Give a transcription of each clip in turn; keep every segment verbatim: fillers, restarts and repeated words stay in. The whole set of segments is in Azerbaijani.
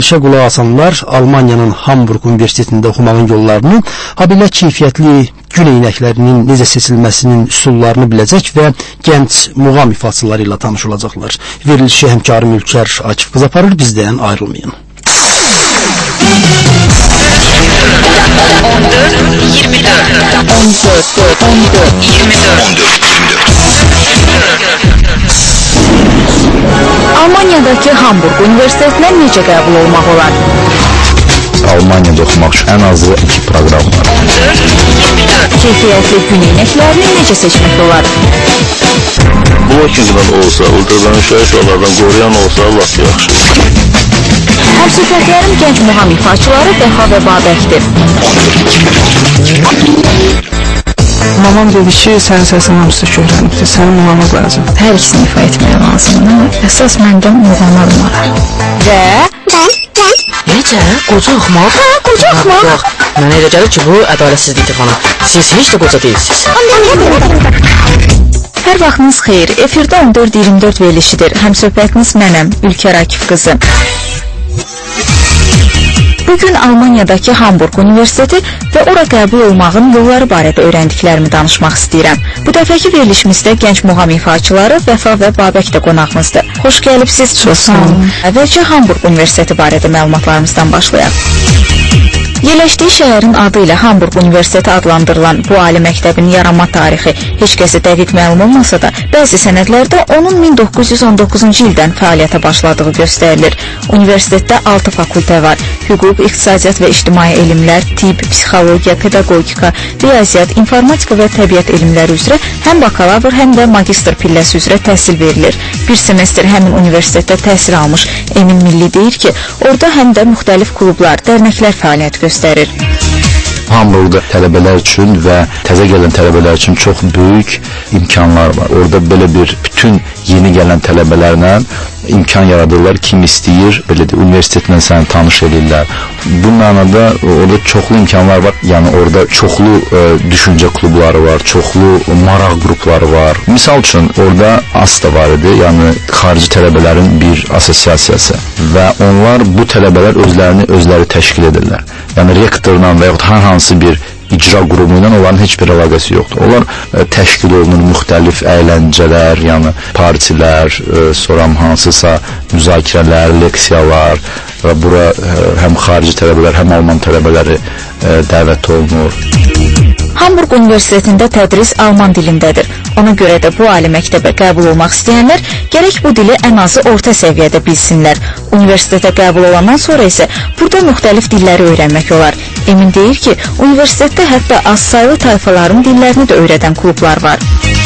verilişə qulaq asanlar Almaniyanın Hamburg Universitetində oxumağın yollarını, habelə keyfiyyətli gül eynəklərinin necə seçilməsinin üsullarını biləcək və gənc muğam ifaçıları ilə tanış olacaqlar. Verilişi həmkarım Ülker Akif qız aparır, bizdən ayrılmayın. on dörd iyirmi dörd on dörd on dörd iyirmi dörd Almaniyadakı Hamburg Universitetinə necə qəbul olmaq olar? Almaniyada oxumaq üçün ən azı iki proqram var. on dörd iyirmi dörd Keyfiyyətli gün eynəklərini necə seçmək olar? Blockingdən olsa, ultradanışlar şolardan qoruyan olsa, laf yaxşı. Həmsöhbətlərim gənc muğam ifaçıları Vəfa və Babəkdir. Mamam dedi ki, sənin səsin hamısı köhrənibdir, sənin muğamaq lazım. Hər ikisini ifa etmək lazımdır. Əsas məndə muğamlar var. Və... Necə? Qoca oxumaq? Hə, qoca oxumaq. Yox, mənə elə gəlir ki, bu ədalətsizlikdir xanım. Siz heç də qoca deyilsiniz. Hər vaxtınız xeyir. Efirdə on dörd iyirmi dörd verilişidir. Həmsöhbətiniz mənəm, Ülker Akif qızı. Bugün Almaniyadakı Hamburg Universiteti və ora qəbul olmağın yolları barədə öyrəndiklərimi danışmaq istəyirəm. Bu dəfəki verilişimizdə gənc muğam ifaçıları Vəfa və Babək də qonağımızdır. Xoş gəlibsiz. Çox sağ olun. Əvvəlcə Hamburg Universiteti barədə məlumatlarımızdan başlayaq. Yerləşdiyi şəhərin adı ilə Hamburg Universiteti adlandırılan bu ali məktəbin yaranma tarixi heç kəsə dəqiq məlum olmasa da, bəzi sənədlərdə onun min doqquz yüz on doqquzuncu ildən fəaliyyətə başladığı göstərilir. Universitetdə altı fakültə var. Hüquq, iqtisadiyyat və ictimai elmlər, tibb, psixologiya, pedaqogika, riyaziyyat, informatika və təbiət elmləri üzrə həm bakalavr, həm də magistr pilləsi üzrə təhsil verilir. Bir semestr həmin universitetdə təhsil almış Emin Milli deyir ki, orada həm də müxtəlif klublar, dərnəklər fəaliyyət göstərir. Hamburgda tələbələr üçün və təzə gələn tələbələr üçün çox böyük imkanlar var. Orada belə bir bütün yeni gələn tələbələrlə imkan yaradırlar. Kim istəyir, belə də universitetlə səni tanış edirlər. Bu mənada orada çoxlu imkanlar var. Yəni orada çoxlu e, düşüncə klubları var, çoxlu maraq qrupları var. Misal üçün orada A S da var idi, yəni xarici tələbələrin bir assosiasiyası və onlar bu tələbələr özlərini özləri təşkil edirlər. Yəni rektorla və yaxud hər hansı bir icra qrupu ilə onların heç bir əlaqəsi yoxdur. Onlar e, təşkil olunur müxtəlif əyləncələr, yəni partilər, e, sonra hansısa müzakirələr, leksiyalar və bura e, həm xarici tələbələr, həm alman tələbələri e, dəvət olunur. Hamburg Universitetində tədris alman dilindədir. Ona görə də bu ali məktəbə qəbul olmaq istəyənlər gərək bu dili ən azı orta səviyyədə bilsinlər. Universitetə qəbul olandan sonra isə burada müxtəlif dilləri öyrənmək olar. Emin deyir ki, universitetdə hətta az saylı tayfaların dillərini də öyrədən klublar var.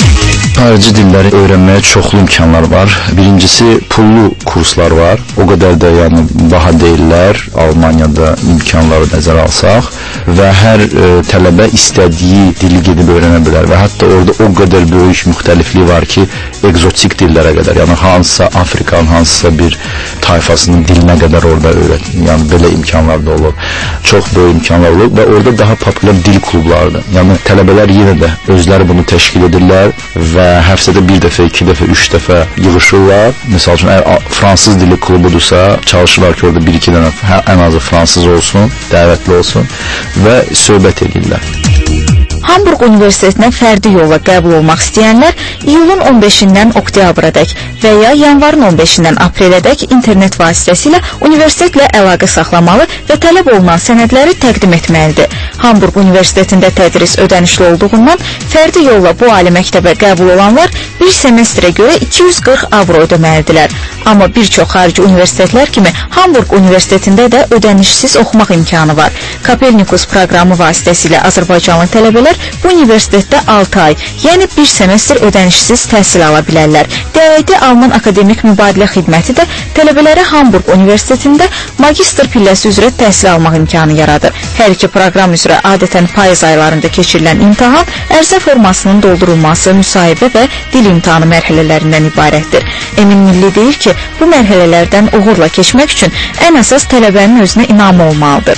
Xarici dilləri öyrənməyə çoxlu imkanlar var. Birincisi, pullu kurslar var. O qədər də yəni baha deyirlər. Almaniyada imkanları nəzərə alsaq və hər e, tələbə istədiyi dili gedib öyrənə bilər və hətta orada o qədər böyük müxtəliflik var ki, egzotik dillərə qədər, yəni hansısa Afrikanın hansısa bir tayfasının dilinə qədər orada öyrət. Yəni belə imkanlar da olur. Çox böyük imkanlar olur və orada daha populyar dil klublarıdır. Yəni tələbələr yenə də özləri bunu təşkil edirlər və həftədə bir dəfə, iki dəfə, üç dəfə yığışırlar. Məsəl üçün, əgər fransız dili klubudursa, çalışırlar ki, orada bir-iki dənə ən azı fransız olsun, dəvətli olsun və söhbət edirlər. Hamburg Universitetinə fərdi yolla qəbul olmaq istəyənlər iyulun on beşindən oktyabrədək və ya yanvarın on beşindən aprelədək internet vasitəsilə universitetlə əlaqə saxlamalı və tələb olunan sənədləri təqdim etməlidir. Hamburg Universitetində tədris ödənişli olduğundan fərdi yolla bu ali məktəbə qəbul olanlar bir semestrə görə iki yüz qırx avro ödəməlidirlər. Amma bir çox xarici universitetlər kimi Hamburg Universitetində də ödənişsiz oxumaq imkanı var. Kopernikus proqramı vasitəsilə Azərbaycanlı tələbələr bu universitetdə altı ay, yəni bir semestr ödənişsiz təhsil ala bilərlər. D A D Alman Akademik Mübadilə Xidməti də tələbələrə Hamburg Universitetində magistr pilləsi üzrə təhsil almaq imkanı yaradır. Hər iki proqram üzrə adətən payız aylarında keçirilən imtahan ərizə formasının doldurulması, müsahibə və dil imtahanı mərhələlərindən ibarətdir. Emin Milli deyir ki, bu mərhələlərdən uğurla keçmək üçün ən əsas tələbənin özünə inamı olmalıdır.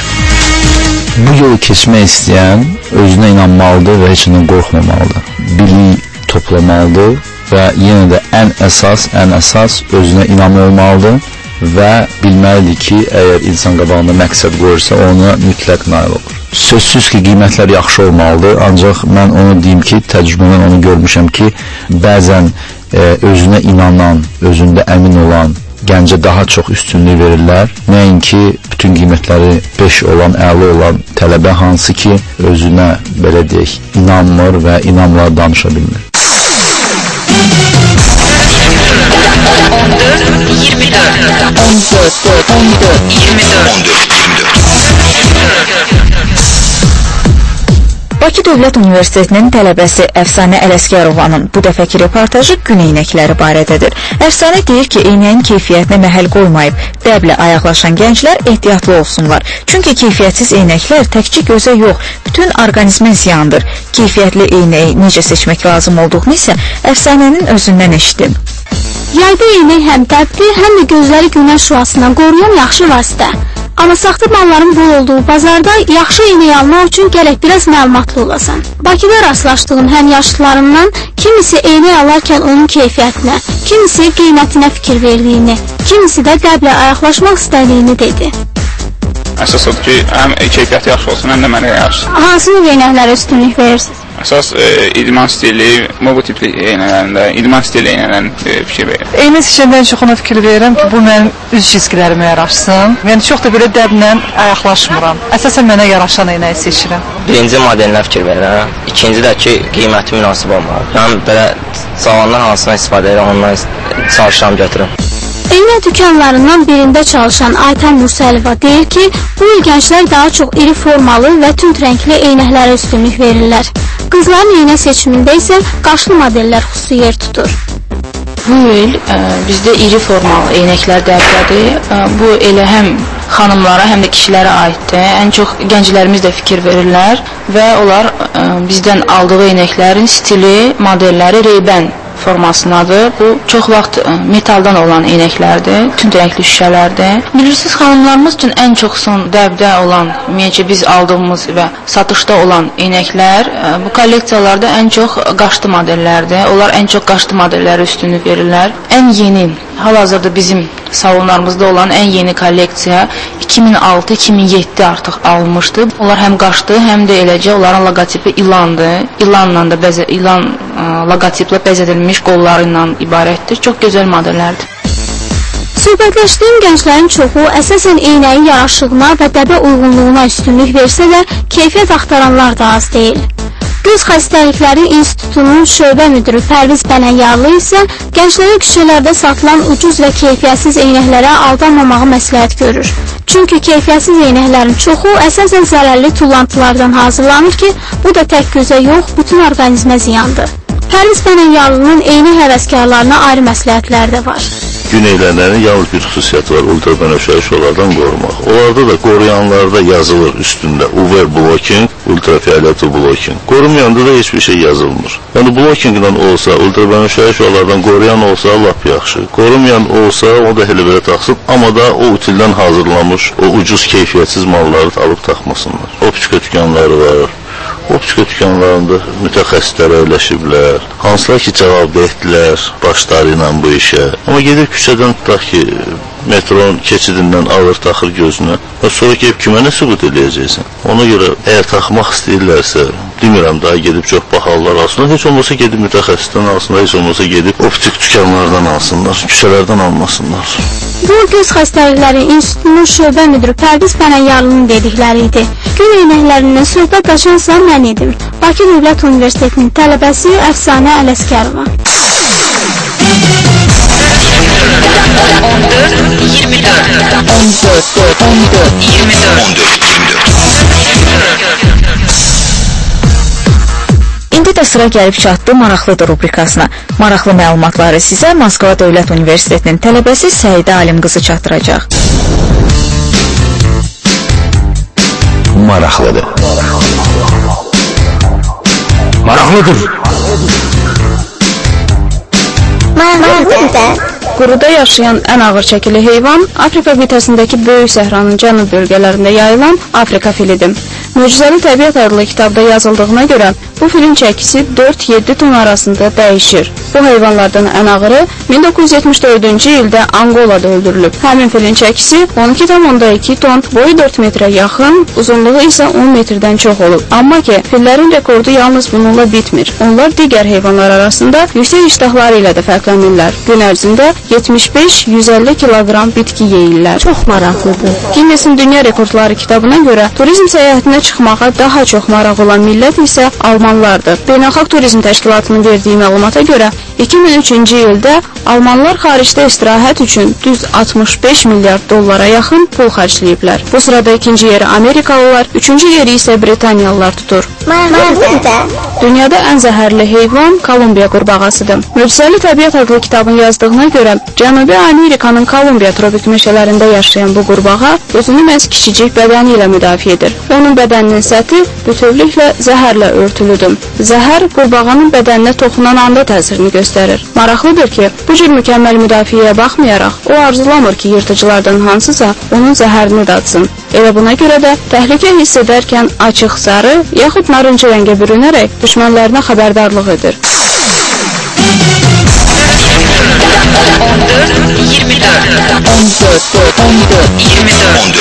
Bu yolu keçmək istəyən özünə inanmalıdır və heç nədən qorxmamalıdır. Bilik toplamalıdır və yenə də ən əsas, ən əsas özünə inamı olmalıdır və bilməlidir ki, əgər insan qabağında məqsəd qoyursa, ona mütləq nail olur. Sözsüz ki, qiymətlər yaxşı olmalıdır, ancaq mən onu deyim ki, təcrübədən onu görmüşəm ki, bəzən e, özünə inanan, özündə əmin olan gəncə daha çox üstünlük verirlər. Nəinki bütün qiymətləri beş olan, əla olan tələbə hansı ki, özünə, belə deyək, inanmır və inamla danışa bilmir. on dörd iyirmi dörd on dörd on dörd iyirmi dörd on dörd iyirmi dörd Bakı Dövlət Universitetinin tələbəsi Əfsanə Ələsgərovanın bu dəfəki reportajı gün eynəkləri barədədir. Əfsanə deyir ki, eynəyin keyfiyyətinə məhəl qoymayıb, dəblə ayaqlaşan gənclər ehtiyatlı olsunlar. Çünki keyfiyyətsiz eynəklər təkcə gözə yox, bütün orqanizmə ziyandır. Keyfiyyətli eynəyi necə seçmək lazım olduğunu isə Əfsanənin özündən eşitdim. Yayda eynək həm dəbdir, həm də gözləri günəş şüasından qoruyan yaxşı vasitə. Amma saxta malların bol olduğu bazarda yaxşı eynək almaq üçün gərək biraz məlumatlı olasan. Bakıda rastlaşdığım həmyaşıdlarımdan kimisi eynək alarkən onun keyfiyyətinə, kimisi qiymətinə fikir verdiyini, kimisi də dəblə ayaqlaşmaq istədiyini dedi. Əsas odur ki, həm keyfiyyəti yaxşı olsun, həm də mənə yaxşı. Hansı növ eynəklərə üstünlük verirsiniz? Əsas e, idman stili, mobu tipli eynələrində, idman stili eynələrin e, fikir verir. Eynək seçəndən çox ona fikir verirəm ki, bu mənim üz cizgilərimə yaraşsın. Yəni, çox da belə dəblə ayaqlaşmıram. Əsasən mənə yaraşan eynəyi seçirəm. Birinci modelinə fikir verirəm. İkinci də ki, qiyməti münasib olmalı. Yəni, belə zamanlar hansına istifadə edirəm, ondan çalışıram götürüm. Eynək dükanlarından birində çalışan Aytən Mursəlova deyir ki, bu il gənclər daha çox iri formalı və tünd rəngli eynəklərə üstünlük verirlər. Qızların eynək seçimində isə qaşlı modellər xüsusi yer tutur. Bu il ə, bizdə iri formalı eynəklər dəbdədir. Ə, bu elə həm xanımlara, həm də kişilərə aiddir. Ən çox gənclərimiz də fikir verirlər və onlar ə, bizdən aldığı eynəklərin stili, modelləri Ray-Ban formasındadır. Bu çox vaxt ə, metaldan olan eynəklərdir, tünd rəngli şüşələrdir. Bilirsiniz, xanımlarımız üçün ən çox son dəbdə olan, ümumiyyətcə biz aldığımız və satışda olan eynəklər ə, bu kolleksiyalarda ən çox qaşlı modellərdir. Onlar ən çox qaşlı modellərə üstünlük verirlər. Ən yeni, hal-hazırda bizim salonlarımızda olan ən yeni kolleksiya iki min altı iki min yeddi artıq alınmışdı. Onlar həm qaşdı, həm də eləcə onların loqotipi ilandır. İlanla da bəzə, ilan ə, loqotiplə bəzədilmiş qolları ilə ibarətdir. Çox gözəl modellərdir. Söhbətləşdiyim gənclərin çoxu əsasən eynəyin yaraşığına və dəbə uyğunluğuna üstünlük versə də, keyfiyyət axtaranlar da az deyil. Göz Xəstəlikləri İnstitutunun şöbə müdürü Pərviz Bənəyyarlı isə gənclərə küçələrdə satılan ucuz və keyfiyyətsiz eynəklərə aldanmamağı məsləhət görür. Çünki keyfiyyətsiz eynəklərin çoxu əsasən zərərli tullantılardan hazırlanır ki, bu da tək gözə yox, bütün orqanizmə ziyandır. Pərviz Bənəyyarlının eynək həvəskarlarına ayrı məsləhətlər də var. Gün eynəklərinin yalnız bir xüsusiyyəti var, ultrabənövşəyi şüalardan qorumaq. Onlarda da qoruyanlarda yazılır üstündə U V blocking, ultrafiolet blocking. Qorumayanda da heç bir şey yazılmır. Yəni blockingdən olsa, ultrabənövşəyi şüalardan qoruyan olsa lap yaxşı. Qorumayan olsa o da elə belə taxsın, amma da o utildən hazırlanmış o ucuz keyfiyyətsiz malları alıb taxmasınlar. Optika dükanları var. Optika dükanlarında mütəxəssislər öyləşiblər. Hansılar ki, cavab etdilər başları ilə bu işə. Amma gedib küçədən tutaq ki, metron keçidindən alır, taxır gözünə. Və sonra gəlib kimə nə sübut eləyəcəksən? Ona görə əgər taxmaq istəyirlərsə, demirəm, daha gedib çox bahalılar alsınlar. Heç olmasa gedib mütəxəssisdən alsınlar, heç olmasa gedib optik dükanlardan alsınlar, küçələrdən almasınlar. Bu, Göz Xəstəlikləri İnstitutunun şöbə müdürü Pərviz Bənəyyarlının dedikləri idi. Gün eynəklərindən söhbət açansa mən idim. Bakı Dövlət Universitetinin tələbəsi Əfsanə Ələsgərova. on dörd iyirmi dörd on dörd on dörd iyirmi dörd on dörd iyirmi dörd İndi də sıra gəlib çatdı Maraqlıdır rubrikasına. Maraqlı məlumatları sizə Moskva Dövlət Universitetinin tələbəsi Səidə Alim qızı çatdıracaq. Maraqlıdır. Maraqlıdır. Maraqlıdır. Quruda yaşayan ən ağır çəkili heyvan Afrika qitəsindəki böyük səhranın cənub bölgələrində yayılan Afrika filidir. Möcüzəli Təbiət adlı kitabda yazıldığına görə bu filin çəkisi dörd yeddi ton arasında dəyişir. Bu heyvanlardan ən ağırı min doqquz yüz yetmiş dördüncü ildə Angolada öldürülüb. Həmin filin çəkisi on iki tam onda iki ton, boyu dörd metrə yaxın, uzunluğu isə on metrdən çox olub. Amma ki, fillərin rekordu yalnız bununla bitmir. Onlar digər heyvanlar arasında yüksək iştahları ilə də fərqlənirlər. Gün ərzində yetmiş beş yüz əlli kiloqram bitki yeyirlər. Çox maraqlıdır. Guinnessin Dünya Rekordları kitabına görə turizm səyahətinə çıxmağa daha çox maraq olan millət isə Almanlardır. Beynəlxalq Turizm Təşkilatının verdiyi məlumata görə iki min üçüncü ildə Almanlar xaricdə istirahət üçün düz altmış beş milyard dollara yaxın pul xərcləyiblər. Bu sırada ikinci yeri Amerikalılar, üçüncü yeri isə Britaniyalılar tutur. Dünyada ən zəhərli heyvan Kolumbiya qurbağasıdır. Möcüzəli Təbiət adlı kitabın yazdığına görə Cənubi Amerikanın Kolumbiya tropik meşələrində yaşayan bu qurbağa özünü məhz kiçicik bədəni ilə müdafiə edir. Onun bədəninin səthi bütövlüklə zəhərlə örtülüdür. Zəhər qurbağanın bədəninə toxunan anda təsirini göstərir. Maraqlıdır ki, bu cür mükəmməl müdafiəyə baxmayaraq, o arzulamır ki, yırtıcılardan hansısa onun zəhərini dadsın. Elə buna görə də təhlükə hiss edərkən açıq sarı, yaxud narıncı rəngə bürünərək düşmənlərinə xəbərdarlıq edir. on dörd iyirmi dörd on dörd on dörd iyirmi dörd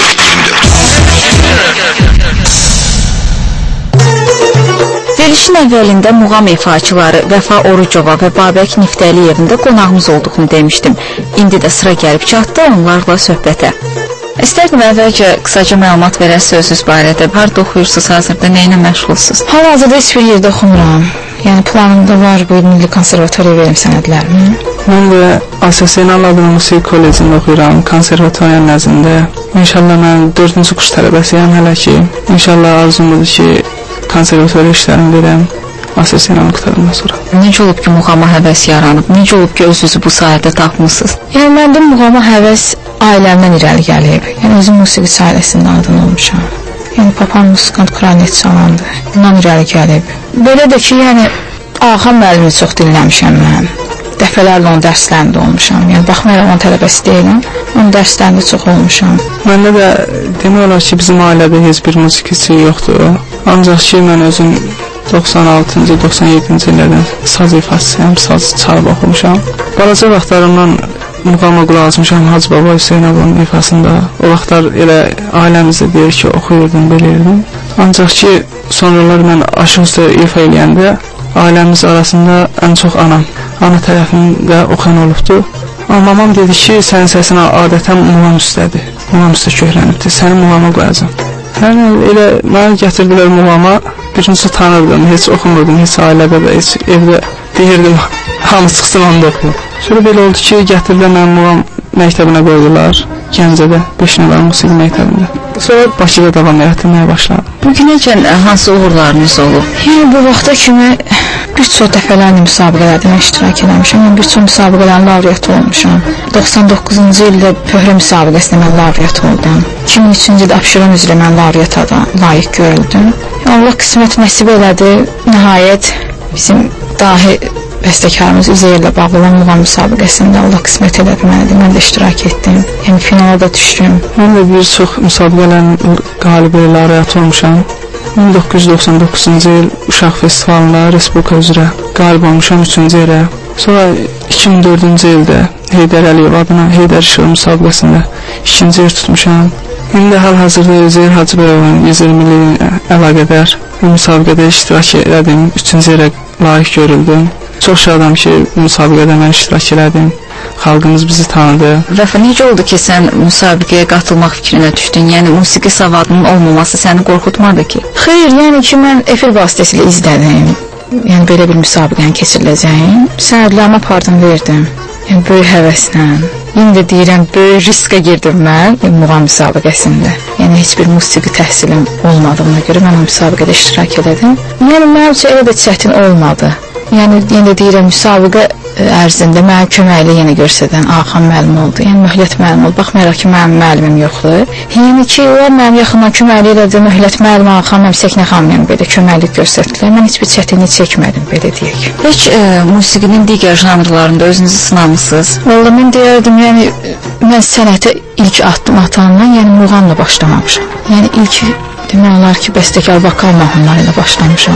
Verilişin əvvəlində muğam ifaçıları Vəfa Orucova və Babək Niftəliyevin də qonağımız olduğunu demişdim. İndi də sıra gəlib çatdı onlarla söhbətə. İstərdim əvvəlcə qısaca məlumat verəsiz özünüz barədə. Harada oxuyursunuz hazırda, nə ilə məşğulsunuz? Hal-hazırda heç bir yerdə oxumuram. Yəni planımda var bu Milli Konservatoriya verim sənədlərimi. Mən də Asosenal adlı musiqi kollecində oxuyuram, konservatoriyanın nəzdində. İnşallah mən dördüncü kurs tələbəsiyəm hələ ki. İnşallah arzumdur ki, konservatoriya işlərimi verəm. Asosenalını qutarandan sonra. Necə olub ki, muğama həvəs yaranıb? Necə olub ki, özünüzü bu sahədə tapmısınız? Yəni məndə muğama həvəs ailəmdən irəli gəlib. Yəni özüm musiqi ailəsində adın olmuşam. Yəni papam musikant klarnet çalandı. Bundan irəli gəlib. Belə də ki, yəni Axan müəllimi çox dinləmişəm mən. Dəfələrlə onun dərslərində olmuşam. Yəni baxmayaraq onun tələbəsi deyiləm, onun dərslərində çox olmuşam. Məndə də demək olar ki, bizim ailədə heç bir musiqiçi yoxdur. Ancaq ki, mən özüm doxsan altıncı doxsan yeddinci illərdən saz ifaçısıyam, saz çalıb oxumuşam. Balaca vaxtlarımdan muğama qulaq asmışam Hacı Baba Hüseynəvin ifasında. O vaxtlar elə ailəmizdə deyir ki, oxuyurdum, belirdim. Ancaq ki, sonralar mən aşıq üstə ifa eləyəndə ailəmiz arasında ən çox anam, ana tərəfində oxuyan olubdu. Amma mamam dedi ki, sənin səsin adətən muğam üstədir, muğam üstə köhlənibdir, səni muğama qoyacam. Yəni, elə mənə gətirdilər muğama, birincisi tanırdım, heç oxumurdum, heç ailədə də, heç evdə deyirdim, hamı çıxsın anda oxuyum. Sonra belə oldu ki, gətirdilər mənim muğam məktəbinə qoydular, Gəncədə, beş nömrə musiqi məktəbində. Sonra Bakıda davam etdirməyə başladım. Bugünəcən hansı uğurlarınız olub? Yəni, bu vaxta kimi bir çox dəfələrlə müsabiqələrdə mən iştirak eləmişəm. Yəni, bir çox müsabiqələrin laureatı olmuşam. doxsan doqquzuncu ildə Pöhrə müsabiqəsində mən laureat oldum. iki min üçüncü ildə Abşeron üzrə mən laureata da layiq görüldüm. Yəni, Allah qismət nəsib elədi. Nəhayət bizim dahi bəstəkarımız Üzeyirlə bağlı olan muğam müsabiqəsində Allah qismət elədi mənə. Mən də iştirak etdim. Yəni, finala da düşdüm. Mən də bir çox müsabiqələrin qalibi laureat olmuşam. min doqquz yüz doxsan doqquzuncu il Uşaq Festivalında Respublika üzrə qalib olmuşam üçüncü yerə. Sonra iki min dördüncü ildə Heydər Əliyev adına Heydər İşığı müsabiqəsində ikinci yer tutmuşam. İndi hal-hazırda Üzeyir Hacıbəyovun yüz iyirmiliyi əlaqədar bu müsabiqədə iştirak elədim, üçüncü yerə layiq görüldüm. Çox şadam ki, bu müsabiqədə mən iştirak elədim. Xalqımız bizi tanıdı. Vəfa, necə oldu ki, sən müsabiqəyə qatılmaq fikrinə düşdün? Yəni, musiqi savadının olmaması səni qorxutmadı ki? Xeyr, yəni ki, mən efir vasitəsilə izlədim. Yəni, belə bir müsabiqənin keçiriləcəyini. Sənədlərimi apardım, verdim. Yəni, böyük həvəslə. İndi də deyirəm, böyük riskə girdim mən muğam müsabiqəsində. Yəni, heç bir musiqi təhsilim olmadığına görə mən o müsabiqədə iştirak elədim. Yəni, mənim üçün elə də çətin olmadı. Yəni, yenə deyirəm, müsabiqə ərzində mənə köməkli yenə göstərən Axan müəllim oldu. Yəni, Möhlət müəllim oldu. Baxmayaraq ki, mənim müəllimim yoxdur. Yəni ki, o mənim yaxından köməkli elədi. Möhlət müəllim, Axan müəllim, Səkinə xanım yəni belə köməklik göstərdilər. Mən heç bir çətinlik çəkmədim, belə deyək. Heç e, musiqinin digər janrlarında özünüzü sınamısınız? Valla mən deyərdim, yəni, mən sənətə ilk addım atandan, yəni muğamla başlamamışam. Yəni, ilk demək olar ki, bəstəkar vokal mahnıları ilə başlamışam.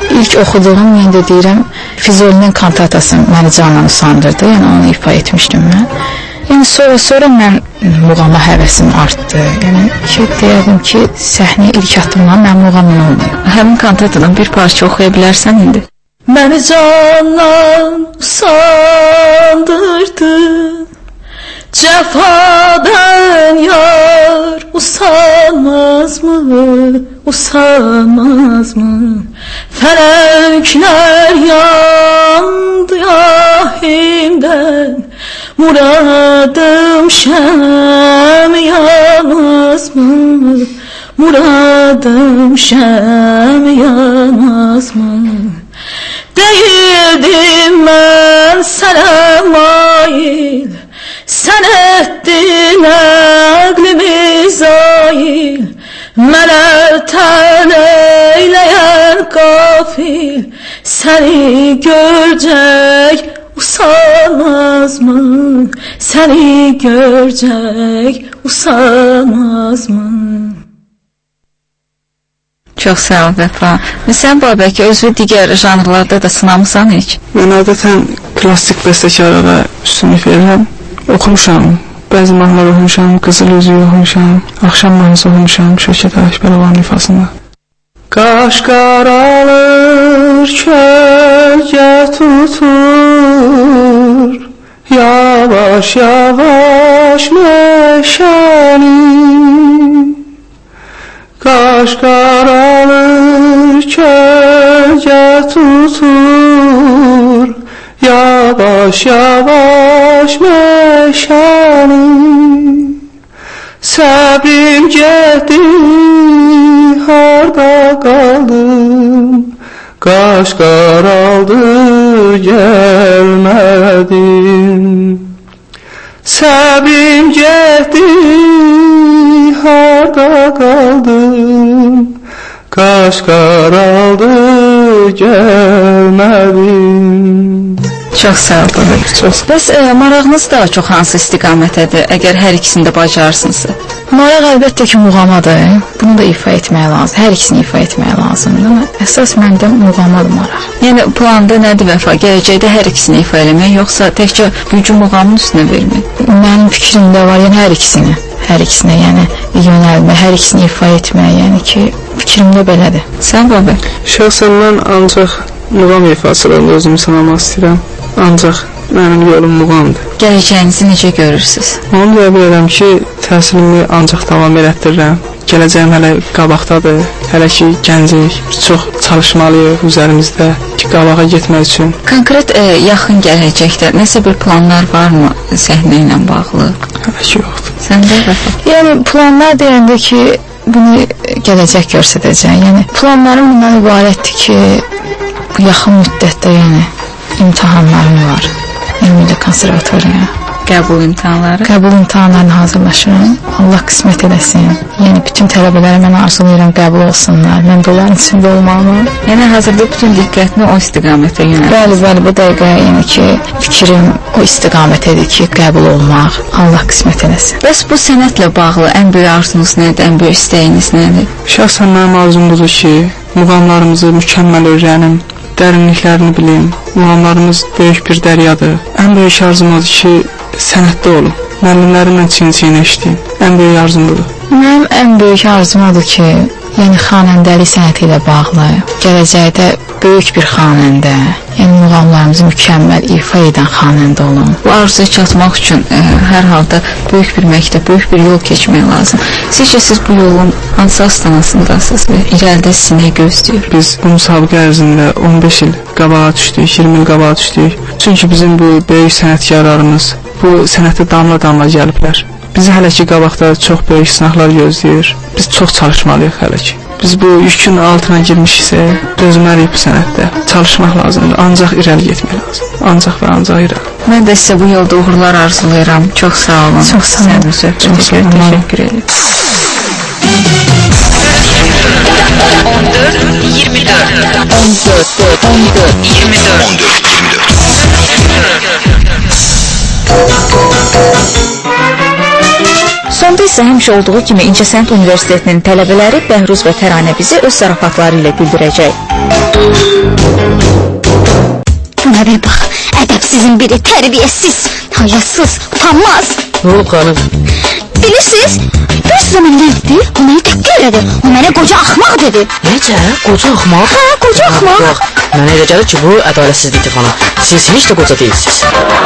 İlk oxuduğum, mən də deyirəm, Füzulinin kantatası məni canla usandırdı, yəni onu ifa etmişdim mən. Yəni sonra sonra mən muğama həvəsim artdı. Yəni ki, deyərdim ki, səhnəyə ilk addımla mən muğamın olmayım. Həmin kantatadan bir parça oxuya bilərsən indi? Məni canla usandırdın, cefadan yar usanmaz mı, usanmaz mı? Felekler yandı yahimden, muradım şem yanmaz mı? Muradım şem yanmaz mı? Değildim ben sana mail, sen ettin aklımı zail. Melelten eyleyen gafil, seni görecek usanmaz mı? Seni görecek usanmaz mı? Çox sağ ol Vəfa. Sən Babək özü digər janrlarda da sınamısan heç? Mən adətən klassik bəstəkarlara üstünlük verirəm. Oxumuşam, bəzi mahnılar oxumuşam, Qızıl Üzüyü oxumuşam, Axşam mahnısı oxumuşam, Şövkət Ələkbəroğlu'nun ifasında. Qaş qaralır, kölgə tutur, yavaş yavaş meşəni. Qaş qaralır, kölgə tutur, yavaş yavaş meşəni. Səbrim getdi, harda qaldım, qaş qaraldı, gəlmədim. Səbrim getdi, harda qaldım, qaş qaraldı, gəlmədim. Çox sağ ol. Bəs e, marağınız daha çox hansı istiqamətədir, əgər hər ikisini də bacararsınızsa? Maraq əlbəttə ki, muğamadır. Bunu da ifa etmək lazım. Hər ikisini ifa etmək lazımdır. Amma əsas məndə muğamadır maraq. Yəni planda nədir Vəfa? Gələcəkdə hər ikisini ifa eləmək, yoxsa təkcə gücü muğamın üstünə vermək? Mənim fikrimdə var, yəni hər ikisini. Hər ikisinə, yəni yönəlmək, hər ikisini ifa etmək, yəni ki, fikrimdə belədir. Sən Babək? Şəxsən mən ancaq muğam ifasılarında özümü sınamaq istəyirəm. Ancaq mənim yolum muğamdır. Gələcəyinizi necə görürsünüz? Onu deyə bilərəm ki, təhsilimi ancaq davam elətdirirəm. Gələcəyim hələ qabaqdadır, hələ ki gəncik, çox çalışmalıyıq üzərimizdə ki, qabağa getmək üçün. Konkret e, yaxın gələcəkdə nəsə bir planlar varmı səhnə ilə bağlı? Hələ ki yoxdur. Səndə Vəfa? Yəni planlar deyəndə ki, bunu gələcək göstərəcək. Yəni planlarım bundan ibarətdir ki, yaxın müddətdə yəni imtahanlarım var. Ümumi konservatoriya. Qəbul imtahanları? Qəbul imtahanlarına hazırlaşıram. Allah qismət eləsin. Yəni bütün tələbələrə mən arzulayıram qəbul olsunlar. Mən də onların içində olmağımı. Yəni hazırda bütün diqqətini o istiqamətə yönəldir. Bəli, bəli, bu dəqiqə yəni ki, fikrim o istiqamətədir ki, qəbul olmaq. Allah qismət eləsin. Bəs bu sənətlə bağlı ən böyük arzunuz nədir? Ən böyük istəyiniz nədir? Şəxsən mənim arzum budur ki, muğamlarımızı mükəmməl öyrənim, dərinliklərini bilim. Muğamlarımız böyük bir dəryadır. Ən böyük arzum odur ki, sənətdə olum. Müəllimlərimlə çiyin-çiyinə işləyim. Ən böyük arzum budur. Mənim ən böyük arzum odur ki, yəni xanəndəlik sənəti ilə bağlı, gələcəkdə böyük bir xanəndə, yəni muğamlarımızı mükəmməl ifa edən xanəndə olum. Bu arzuya çatmaq üçün ə, hər halda böyük bir məktəb, böyük bir yol keçmək lazım. Sizcə siz bu yolun hansı astanasındasınız və irəlidə sizi nə gözləyir? Biz bu müsabiqə ərzində on beş il qabağa düşdük, iyirmi il qabağa düşdük. Çünki bizim bu böyük sənətkarlarımız bu sənətə damla-damla gəliblər. Bizi hələ ki qabaqda çox böyük sınaqlar gözləyir. Biz çox çalışmalıyıq hələ ki. Biz bu yükün altına girmişiksə, dözməliyik bu sənətdə. Çalışmaq lazımdır, ancaq irəli getmək lazım. Ancaq və ancaq irəli. Mən də sizə bu yolda uğurlar arzulayıram. Çox sağ olun. Çox sağ olun. Çox sağ olun. Təşəkkür ederim. on dörd iyirmi dörd on dörd on dörd iyirmi dörd on dörd iyirmi dörd Sonda Burada isə həmişə olduğu kimi İncəsənət Universitetinin tələbələri Bəhruz və Təranə bizi öz zarafatları ilə güldürəcək. Buna bir bax, ədəbsizin biri, tərbiyəsiz, hayasız, utanmaz. Ne olub xanım? Bilirsiniz, bilirsiniz o mənə nə dedi? O mənə təhqir elədi, o mənə qoca axmaq dedi. Necə? Qoca axmaq? Hə, qoca axmaq. Bax, mənə elə gəlir ki, bu ədalətsizlikdir xanım. Siz heç də qoca deyilsiniz.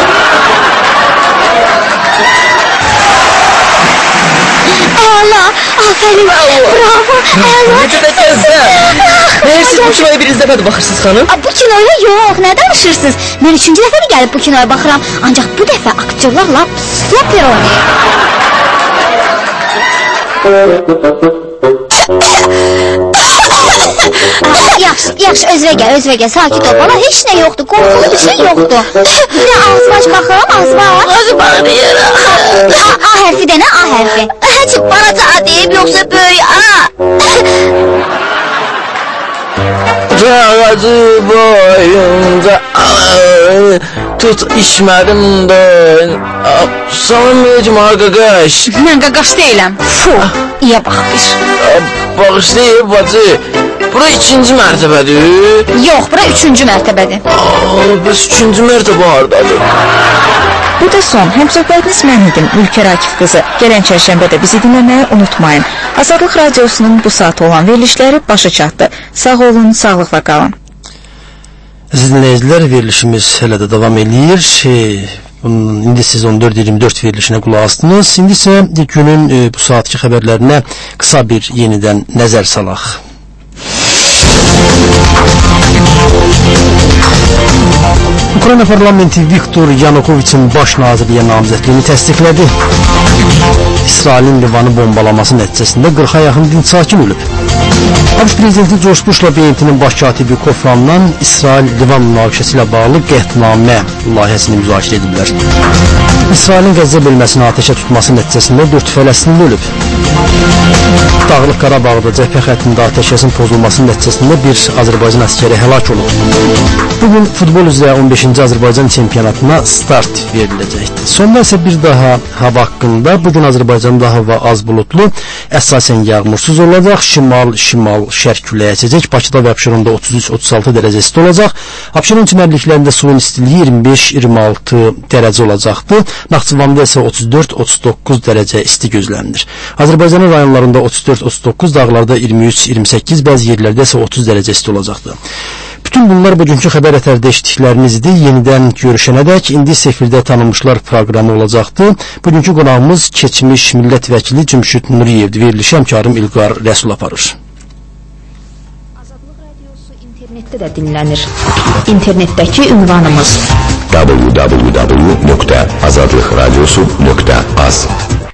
Əla, afərin, bravo, əla. Necə də gözəl. Məyər siz bu kinoya birinci dəfədir baxırsınız xanım? Bu kinoya yox, nə danışırsınız? Mən üçüncü dəfədir gəlib bu kinoya baxıram. Ancaq bu dəfə aktyorlar lap super oynayır. Yaxşı, yaxşı, özvə gəl, özvə gəl, sakit ol, bala, heç nə yoxdur, qorxulu bir şey yoxdur. Bir də ağzımı aç baxıram, ağzımı aç. Ağzı bana deyir, A hərfi də nə, A hərfi? Həcib balaca A deyib, yoxsa böyük A. Ağacı boyunca tut içmədim də Salam meycim ha qaqaş. Mən qaqaş deyiləm. Fu, iya bax bir. Bağışlayıb bacı. Bura ikinci mərtəbədir. Yox, bura üçüncü mərtəbədir. Aa, bəs üçüncü mərtəbə hardadır? Bu da son. Həmsöhbətiniz mən idim, Ülkər Akif qızı. Gələn çərşənbədə bizi dinləməyi unutmayın. Azadlıq Radiosunun bu saat olan verilişləri başa çatdı. Sağ olun, sağlıqla qalın. Siz dinləyicilər, verilişimiz hələ də davam edir. Şey, bunun, indi siz on dörd iyirmi dörd verilişinə qulaq astınız. İndi isə günün e, bu saatki xəbərlərinə qısa bir yenidən nəzər salaq. Ukrayna parlamenti Viktor Yanukoviçin baş nazirliyə namizədliyini təsdiqlədi. İsrailin Livanı bombalaması nəticəsində qırxa yaxın dinc sakin ölüb. ABŞ prezidenti George Bushla B M T'nin baş katibi Kofi Annan İsrail-Livan münaqişəsi ilə bağlı qətnamə layihəsini müzakirə ediblər. İsrailin Qəzza bölməsini atəşə tutması nəticəsində dörd Fələstinli ölüb. Dağlıq Qarabağda cəbhə xəttində atəşkəsin pozulması nəticəsində bir Azərbaycan əskəri həlak olub. Bugün futbol üzrə on beşinci Azərbaycan çempionatına start veriləcəkdir. Sonda isə bir daha hava haqqında. Bugün Azərbaycanda hava az bulutlu, əsasən yağmursuz olacaq. Şimal-şimal şərq küləyi əsəcək. Bakıda və Abşeronda otuz üç otuz altı dərəcə isti olacaq. Abşeron çimərliklərində suyun istiliyi iyirmi beş iyirmi altı dərəcə olacaqdır. Naxçıvanda isə otuz dörd otuz doqquz dərəcə isti gözlənilir. Azərbaycanın rayonlarında otuz dörd otuz doqquz, dağlarda iyirmi üç iyirmi səkkiz, bəzi yerlərdə isə otuz dərəcə isti olacaqdır. Bütün bunlar bugünkü xəbər ətərdə eşitdikləriniz idi. Yenidən görüşənədək indi Sefirdə tanınmışlar proqramı olacaqdı. Bugünkü qonağımız keçmiş millət vəkili Cümşüd Nuriyevdir. Verilişi həmkarım İlqar Rəsul aparır. Azadlıq Radiosu internetdə də dinlənir. İnternetdəki ünvanımız w w w nöqtə azadlıqradiosu nöqtə az